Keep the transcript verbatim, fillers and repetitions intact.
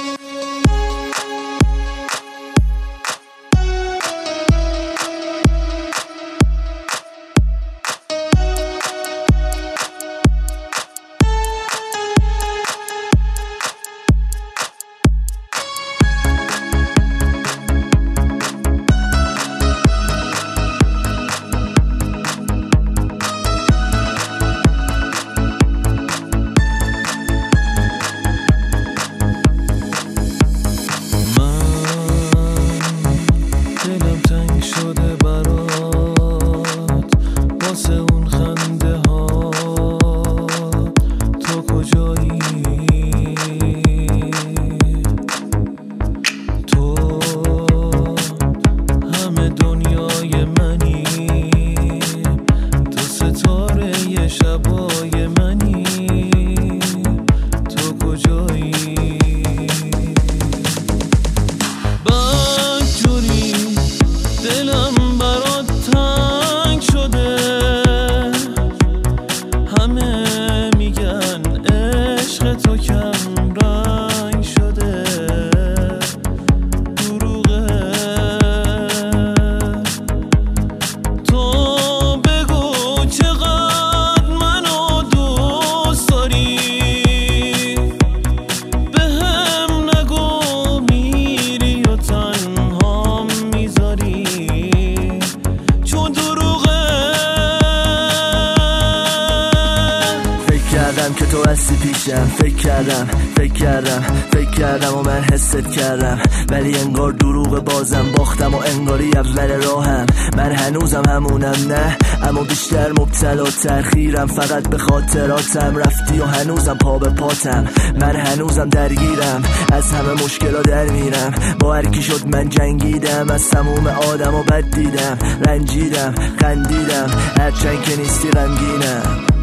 که تو هستی پیشم، فکر کردم فکر کردم فکر کردم و من حست کردم، ولی انگار دروغ بازم باختم و انگاری اول راهم. من هنوزم همونم نه، اما بیشتر مبتلا تأخیرم، فقط به خاطراتم رفتی و هنوزم پا به پاتم. من هنوزم درگیرم، از همه مشکلا در میرم، با هر کی شد من جنگیدم، از تموم آدم و بد دیدم، رنجیدم خندیدم، هرچند که نیستی غمگینم.